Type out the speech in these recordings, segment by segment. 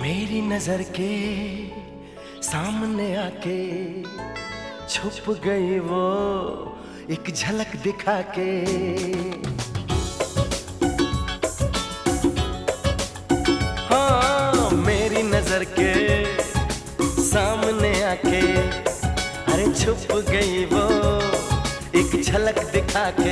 मेरी नजर के सामने आके छुप गई वो एक झलक दिखा के। हाँ, मेरी नजर के सामने आके अरे छुप गई वो एक झलक दिखा के।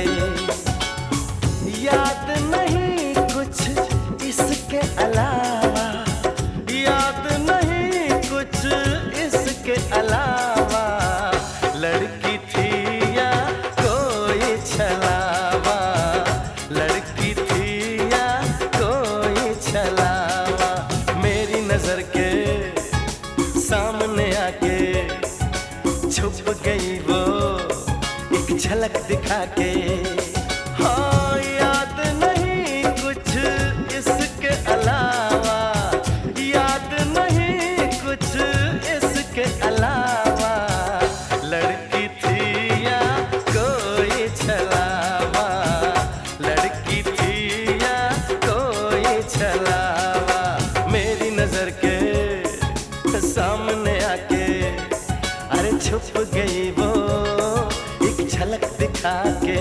याद नहीं कुछ इसके अलावा, याद नहीं कुछ इसके अलावा, लड़की थी या कोई छलावा, लड़की थी या कोई छलावा। मेरी नजर के सामने आके छुप गई वो एक झलक दिखा के। हाँ, याद नहीं कुछ इसके अलावा, याद नहीं कुछ इसके अलावा, लड़की थी या कोई छलावा, लड़की थी या कोई छलावा। मेरी नजर के सामने आके अरे छुप गई वो एक झलक दिखा के।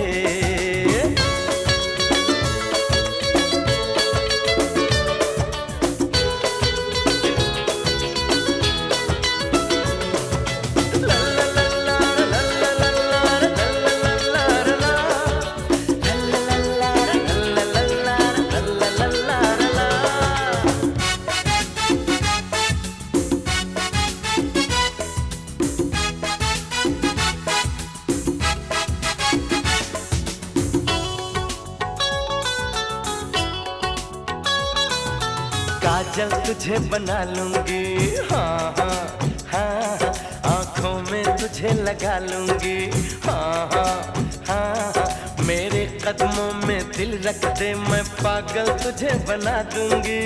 काजल तुझे बना लूंगी, हाँ हाँ हाँ हाँ, आँखों में तुझे लगा लूंगी, हाँ हाँ हाँ हाँ, मेरे कदमों में दिल रख दे, मैं पागल तुझे बना दूंगी।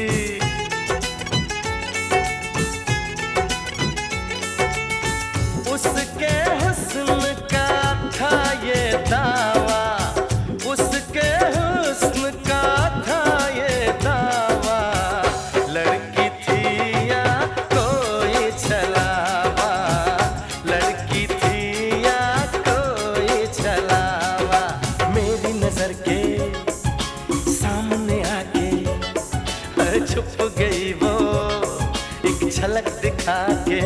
उसके हुस्न का था ये दावा, उसके हुस्न का था ये दावा, लड़की थी या कोई छलावा, लड़की थी या कोई छलावा। मेरी नजर के सामने आके छुप गई वो एक झलक दिखा के।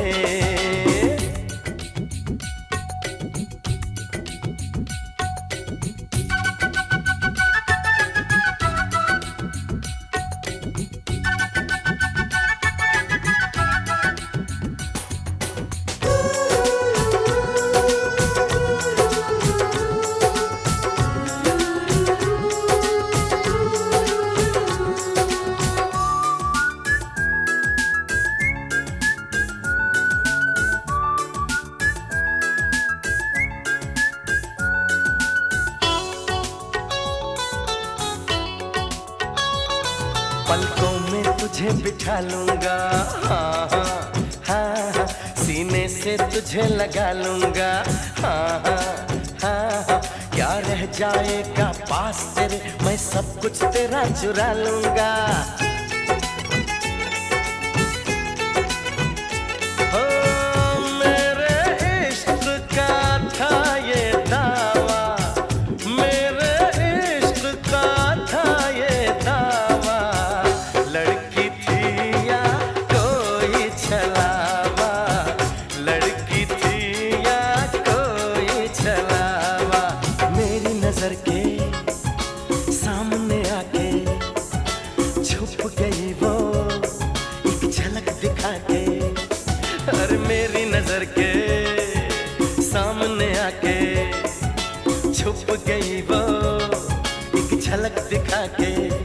पलकों में तुझे बिठा लूंगा, हाँ हाँ हाँ हाँ, सीने से तुझे लगा लूंगा, हाँ हाँ हाँ हाँ, क्या रह जाएगा पास तेरे, मैं सब कुछ तेरा चुरा लूंगा। हो मेरे इश्क का था ये दावा, मेरे इश्क का था ये दावा, लड़की थी या कोई छलावा, लड़की थी या कोई छलावा। मेरी नजर के सामने आके छुप गई वो एक झलक दिखा के। और मेरी नजर के सामने आके छुप गई वो एक झलक दिखा के।